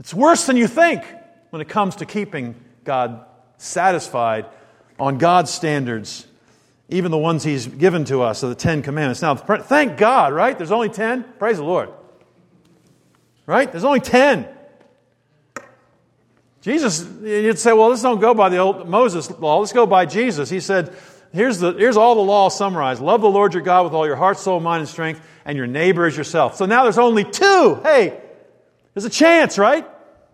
It's worse than you think when it comes to keeping God satisfied on God's standards, even the ones He's given to us, of the Ten Commandments. Now, thank God, right? There's only ten. Praise the Lord. Right? There's only ten. Jesus, you'd say, well, let's don't go by the old Moses law. Let's go by Jesus. He said, here's the here's all the law summarized. Love the Lord your God with all your heart, soul, mind, and strength, and your neighbor as yourself. So now there's only two. Hey, there's a chance, right?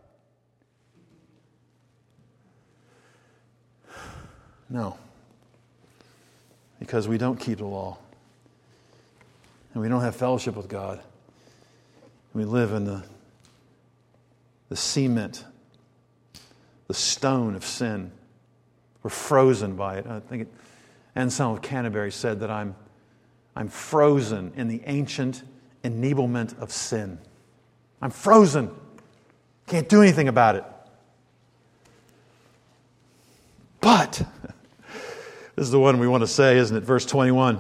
No. Because we don't keep the law. And we don't have fellowship with God. We live in the, the cement, the stone of sin. We're frozen by it. I think it, Anselm of Canterbury said that I'm, I'm frozen in the ancient enablement of sin. I'm frozen. Can't do anything about it. But, this is the one we want to say, isn't it? Verse twenty-one.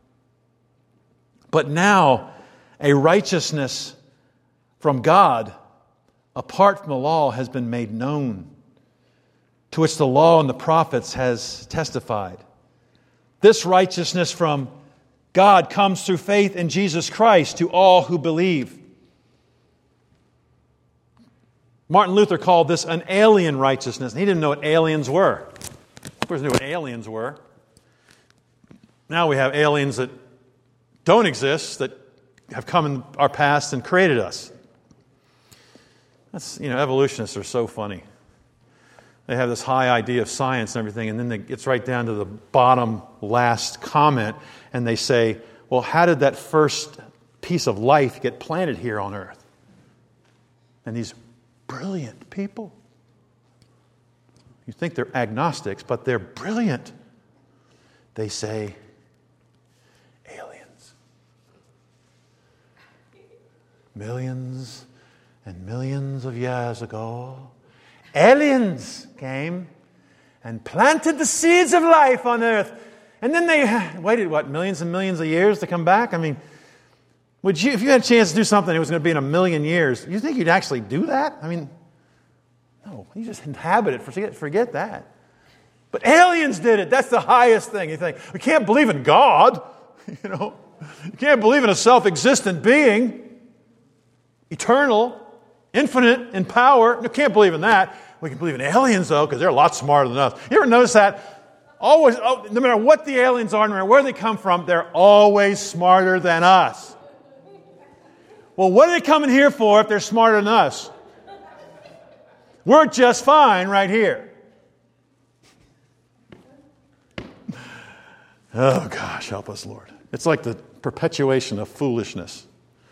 But now a righteousness from God, apart from the law, has been made known, to which the law and the prophets has testified. This righteousness from God comes through faith in Jesus Christ to all who believe. Martin Luther called this an alien righteousness. He didn't know what aliens were. Of course, he knew what aliens were. Now we have aliens that don't exist, that have come in our past and created us. That's, you know, evolutionists are so funny. They have this high idea of science and everything, and then it gets right down to the bottom last comment, and they say, well, how did that first piece of life get planted here on earth? And these brilliant people, you think they're agnostics, but they're brilliant. They say, aliens. Millions and millions of years ago, aliens came and planted the seeds of life on earth. And then they waited, what, millions and millions of years to come back? I mean, would you, if you had a chance to do something that was going to be in a million years, you think you'd actually do that? I mean, no, you just inhabit it. Forget, forget that. But aliens did it. That's the highest thing. You think, we can't believe in God. You know, you can't believe in a self-existent being, eternal, infinite in power. You can't believe in that. We can believe in aliens, though, because they're a lot smarter than us. You ever notice that? Always, oh, no matter what the aliens are, no matter where they come from, they're always smarter than us. Well, what are they coming here for if they're smarter than us? We're just fine right here. Oh, gosh, help us, Lord. It's like the perpetuation of foolishness.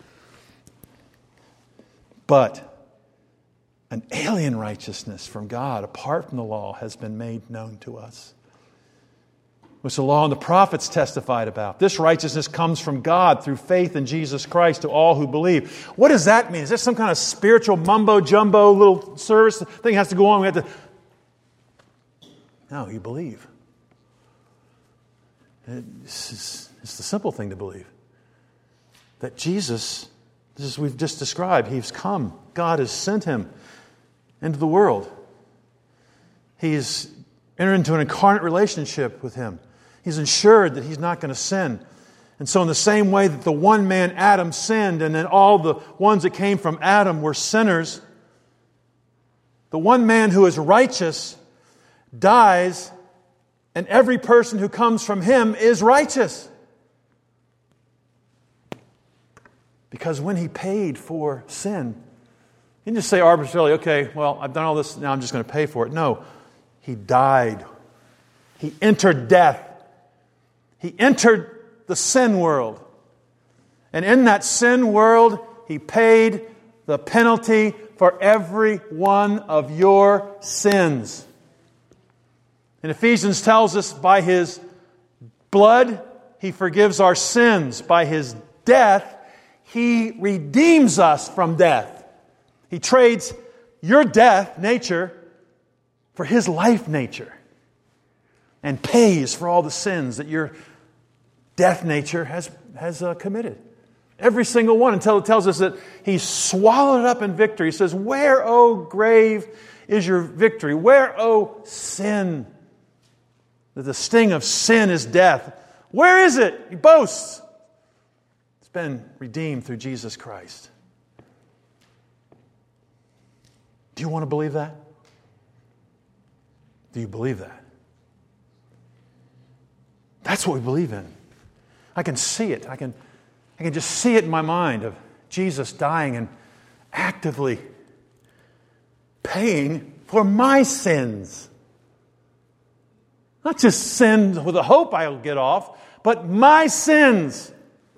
But an alien righteousness from God, apart from the law, has been made known to us, which the law and the prophets testified about. This righteousness comes from God through faith in Jesus Christ to all who believe. What does that mean? Is this some kind of spiritual mumbo-jumbo little service thing has to go on? We have to... No, you believe. It's, it's the simple thing to believe. That Jesus, as we've just described, He's come. God has sent Him into the world. He's entered into an incarnate relationship with Him. He's ensured that He's not going to sin. And so in the same way that the one man, Adam, sinned, and then all the ones that came from Adam were sinners, the one man who is righteous dies, and every person who comes from Him is righteous. Because when He paid for sin, He didn't just say arbitrarily, okay, well, I've done all this, now I'm just going to pay for it. No, He died. He entered death. He entered the sin world. And in that sin world, He paid the penalty for every one of your sins. And Ephesians tells us by His blood, He forgives our sins. By His death, He redeems us from death. He trades your death nature for His life nature and pays for all the sins that your death nature has, has uh, committed. Every single one, until it tells us that He swallowed it up in victory. He says, where, O grave, is your victory? Where, O sin? That the sting of sin is death. Where is it? He boasts. It's been redeemed through Jesus Christ. Do you want to believe that? Do you believe that? That's what we believe in. I can see it. I can, I can just see it in my mind of Jesus dying and actively paying for my sins. Not just sins with a hope I'll get off, but my sins.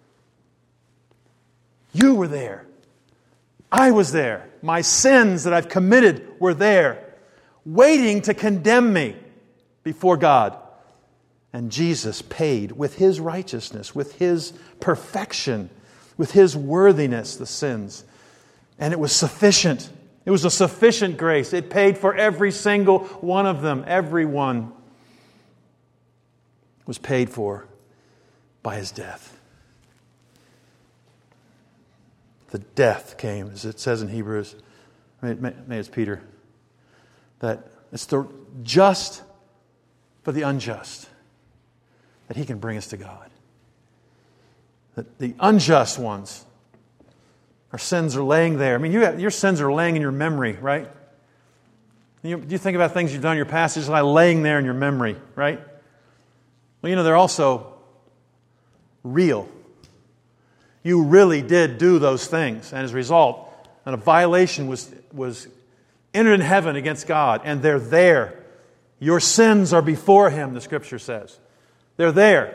You were there. I was there. My sins that I've committed were there, waiting to condemn me before God. And Jesus paid with His righteousness, with His perfection, with His worthiness, the sins. And it was sufficient. It was a sufficient grace. It paid for every single one of them. Every one was paid for by His death. The death came, as it says in Hebrews, maybe it's Peter, that it's the just for the unjust, that He can bring us to God. That the unjust ones, our sins are laying there. I mean, you have, your sins are laying in your memory, right? You, you think about things you've done in your past, it's just like laying there in your memory, right? Well, you know, they're also real. You really did do those things. And as a result, and a violation was, was entered in heaven against God. And they're there. Your sins are before Him, the Scripture says. They're there.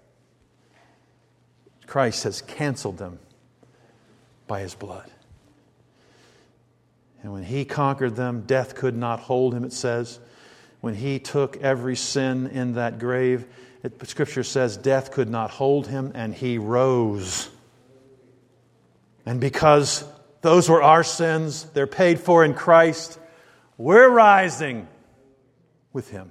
Christ has canceled them by His blood. And when He conquered them, death could not hold Him, it says. When He took every sin in that grave, it, the Scripture says death could not hold Him, and He rose. And because those were our sins, they're paid for in Christ, we're rising with Him.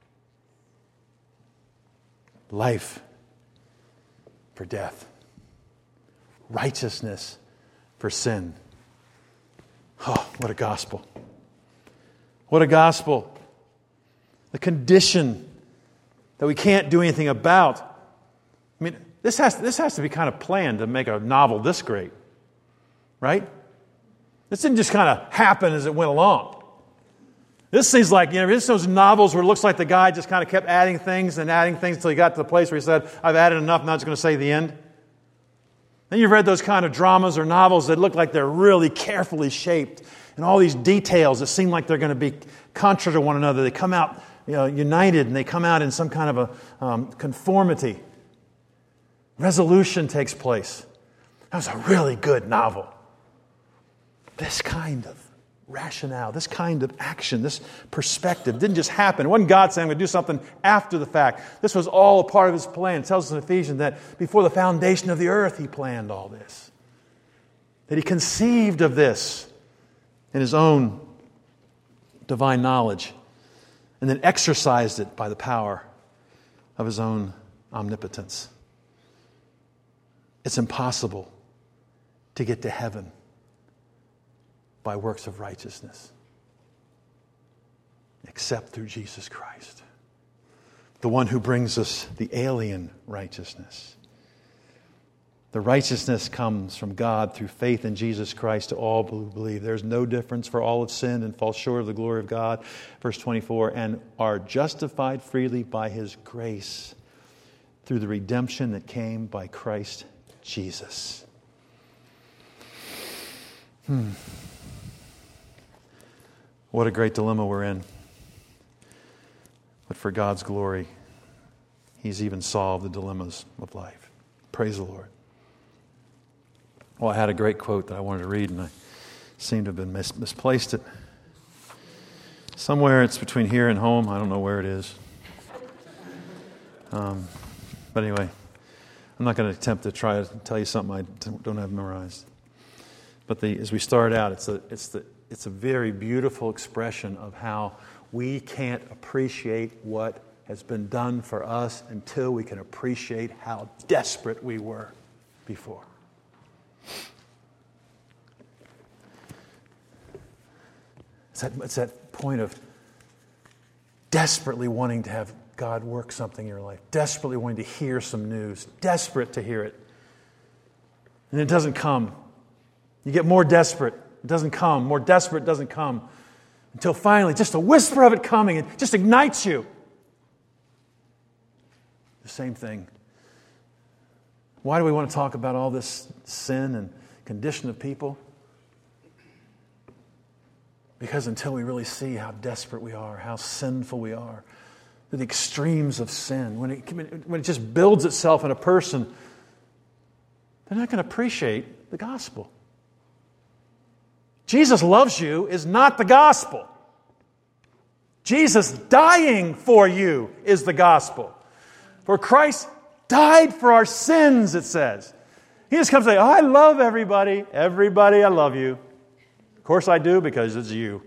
Life for death. Righteousness for sin. Oh, what a gospel. What a gospel. The condition that we can't do anything about. I mean, this has, this has to be kind of planned to make a novel this great. Right? This didn't just kind of happen as it went along. This seems like, you know, it's those novels where it looks like the guy just kind of kept adding things and adding things until he got to the place where he said, I've added enough, now it's going to say the end. Then you've read those kind of dramas or novels that look like they're really carefully shaped. And all these details that seem like they're going to be contrary to one another. They come out, you know, united, and they come out in some kind of a um, conformity. Resolution takes place. That was a really good novel. This kind of rationale, this kind of action, this perspective didn't just happen. It wasn't God saying I'm going to do something after the fact. This was all a part of His plan. It tells us in Ephesians that before the foundation of the earth He planned all this. That He conceived of this in His own divine knowledge and then exercised it by the power of His own omnipotence. It's impossible to get to heaven by works of righteousness, except through Jesus Christ, the one who brings us the alien righteousness. The righteousness comes from God through faith in Jesus Christ to all who believe. There's no difference, for all have sinned and fall short of the glory of God. Verse twenty-four, and are justified freely by His grace through the redemption that came by Christ Jesus. Hmm. What a great dilemma we're in. But for God's glory, He's even solved the dilemmas of life. Praise the Lord. Well, I had a great quote that I wanted to read, and I seem to have been mis- misplaced it. Somewhere it's between here and home. I don't know where it is. Um, but anyway, I'm not going to attempt to try to tell you something I don't have memorized. But the, as we start out, it's a, it's the It's a very beautiful expression of how we can't appreciate what has been done for us until we can appreciate how desperate we were before. that, it's that point of desperately wanting to have God work something in your life, desperately wanting to hear some news, desperate to hear it. And it doesn't come. You get more desperate, it doesn't come. More desperate, it doesn't come. Until finally, just a whisper of it coming, it just ignites you. The same thing. Why do we want to talk about all this sin and condition of people? Because until we really see how desperate we are, how sinful we are, the extremes of sin, when it, when it just builds itself in a person, they're not going to appreciate the gospel. Jesus loves you is not the gospel. Jesus dying for you is the gospel. For Christ died for our sins, it says. He just comes and says, oh, I love everybody. Everybody, I love you. Of course I do, because it's you.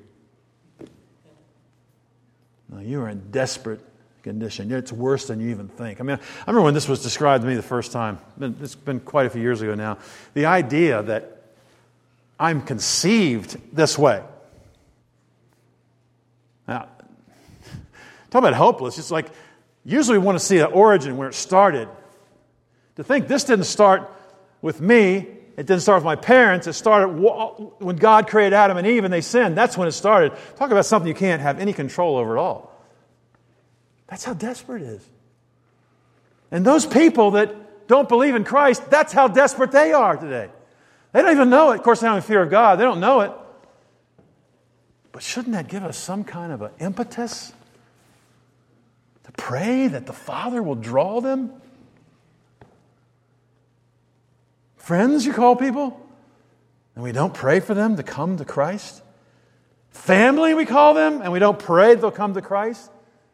No, you are in desperate condition. It's worse than you even think. I mean, I remember when this was described to me the first time. It's been quite a few years ago now. The idea that I'm conceived this way. Now, talk about hopeless. It's like, usually we want to see the origin, where it started. To think this didn't start with me, it didn't start with my parents, it started when God created Adam and Eve and they sinned. That's when it started. Talk about something you can't have any control over at all. That's how desperate it is. And those people that don't believe in Christ, that's how desperate they are today. They don't even know it. Of course, they don't have fear of God. They don't know it. But shouldn't that give us some kind of an impetus to pray that the Father will draw them? Friends, you call people, and we don't pray for them to come to Christ? Family, we call them, and we don't pray they'll come to Christ?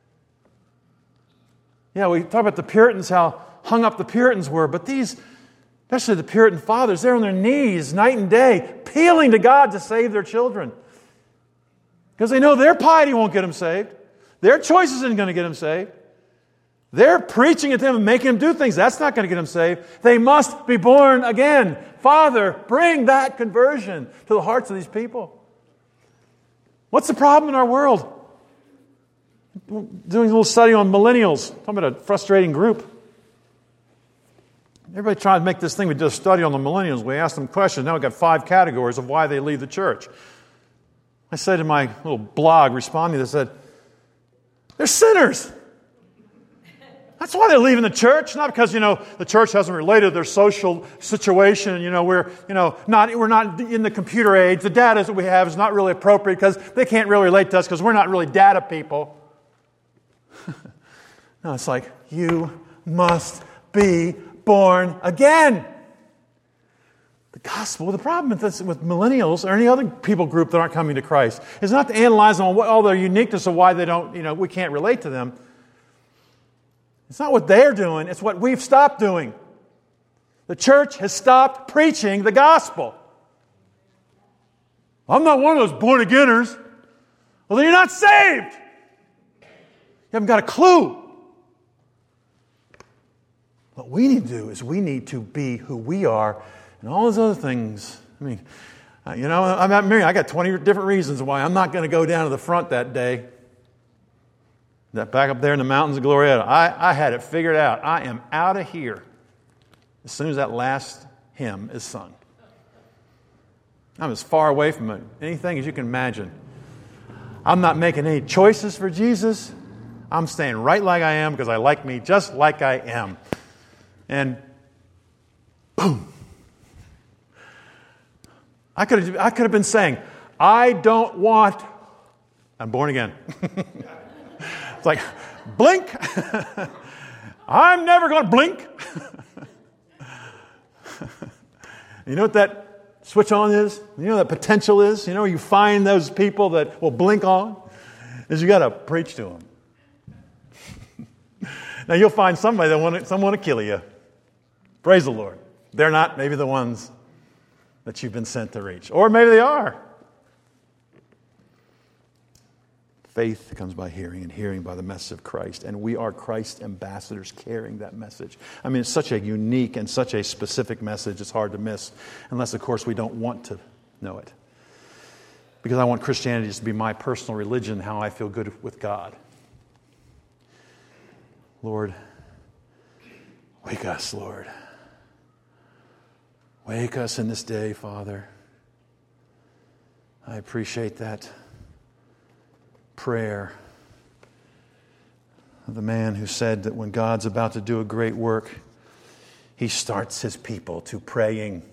Yeah, we talk about the Puritans, how hung up the Puritans were, but these, especially the Puritan fathers, they're on their knees night and day, appealing to God to save their children. Because they know their piety won't get them saved. Their choices isn't going to get them saved. They're preaching at them and making them do things. That's not going to get them saved. They must be born again. Father, bring that conversion to the hearts of these people. What's the problem in our world? Doing a little study on millennials. Talking about a frustrating group. Everybody trying to make this thing. We did a study on the millennials. We asked them questions. Now we've got five categories of why they leave the church. I said in my little blog responding, I said, they're sinners. That's why they're leaving the church. Not because, you know, the church hasn't related to their social situation. You know, we're, you know, not, we're not in the computer age. The data that we have is not really appropriate because they can't really relate to us because we're not really data people. No, it's like, you must be born again. The gospel, the problem with this, with millennials or any other people group that aren't coming to Christ, is not to analyze them on what, all their uniqueness of why they don't, you know, we can't relate to them. It's not what they're doing, it's what we've stopped doing. The church has stopped preaching the gospel. I'm not one of those born againers. Well, then you're not saved. You haven't got a clue. What we need to do is we need to be who we are, and all those other things. I mean, you know, I'm not married. I got twenty different reasons why I'm not going to go down to the front that day. That back up there in the mountains of Glorieta, I, I had it figured out. I am out of here as soon as that last hymn is sung. I'm as far away from it, anything as you can imagine. I'm not making any choices for Jesus. I'm staying right like I am because I like me just like I am. And boom. I could have, I could have been saying, I don't want, I'm born again. It's like, blink. I'm never going to blink. You know what that switch on is? You know what that potential is? You know where you find those people that will blink on? Is you got to preach to them. Now you'll find somebody that want to, someone to kill you. Praise the Lord. They're not maybe the ones that you've been sent to reach. Or maybe they are. Faith comes by hearing, and hearing by the message of Christ. And we are Christ's ambassadors carrying that message. I mean, it's such a unique and such a specific message, it's hard to miss. Unless, of course, we don't want to know it. because I want Christianity just to be my personal religion, how I feel good with God. Lord, wake us, Lord. Wake us in this day, Father. I appreciate that prayer of the man who said that when God's about to do a great work, He starts His people to praying.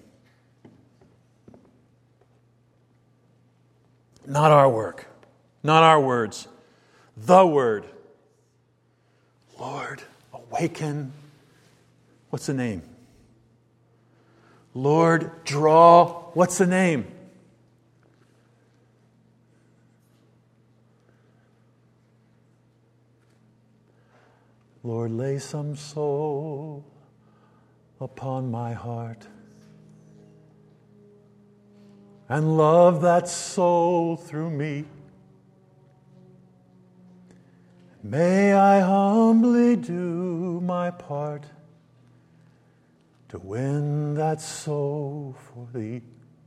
Not our work, not our words, the Word. Lord, awaken. What's the name? Lord, draw. What's the name? Lord, lay some soul upon my heart, and love that soul through me. May I humbly do my part to win that soul for Thee.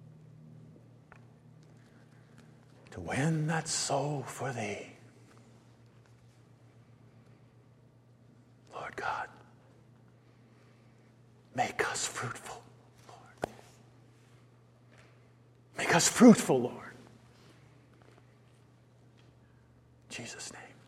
To win that soul for Thee. Lord God, make us fruitful, Lord. Make us fruitful, Lord. In Jesus' name.